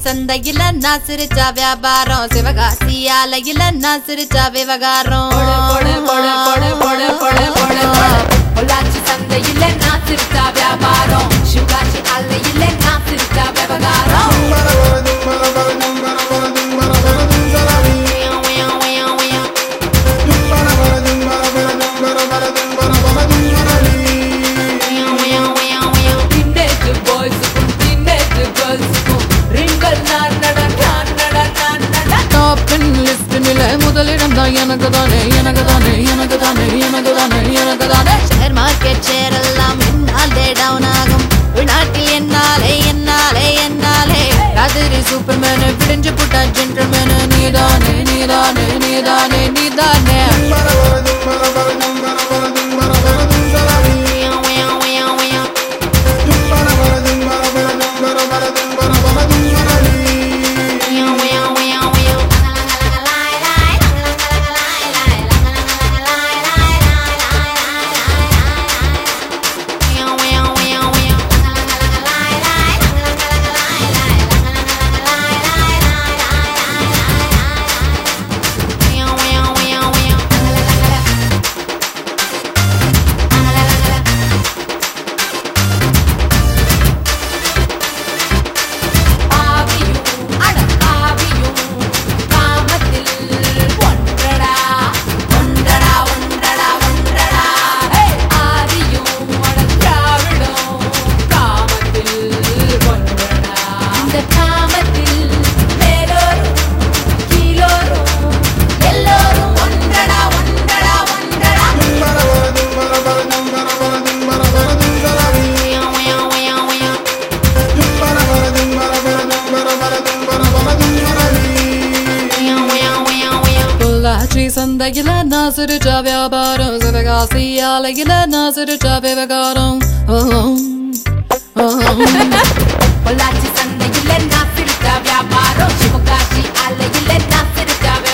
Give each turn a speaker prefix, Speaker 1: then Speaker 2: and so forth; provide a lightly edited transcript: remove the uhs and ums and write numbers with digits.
Speaker 1: சந்தையில நான் சிரிச்ச வியாபாரம் சிவகாசி ஆலையில நான் சிரிச்ச விவகாரம்
Speaker 2: பொள்ளாச்சி சந்தையில நான் சிரிச்ச வியாபாரம் சிவகாசி ஆலையில நான் சிரிச்ச விவகாரம்
Speaker 1: முதலிடம் தான் எனக்கு தானே எனக்கு தானே எனக்கு தானே எனக்கு தானே எனக்கு தானே ஷேர் மார்க்கெட் ஷேர் எல்லாம் என்னாலே டவுன் ஆகும் உள்நாட்டில் என்னாலே என்னாலே என்னாலே ராத்திரி சூப்பர்மேனு விடிஞ்சு புட்டா ஜென்டில்மேனு நீதானே நீதானே நீதானே நீதானே பொள்ளாச்சி சந்தையில நான் சிரிச்ச வியாபாரம் சிவகாசி ஆலையில நான் சிரிச்ச விவகாரம்
Speaker 2: பொள்ளாச்சி சந்தையில நான் சிரிச்ச வியாபாரம் சிவகாசி ஆலையில நான் சிரிச்ச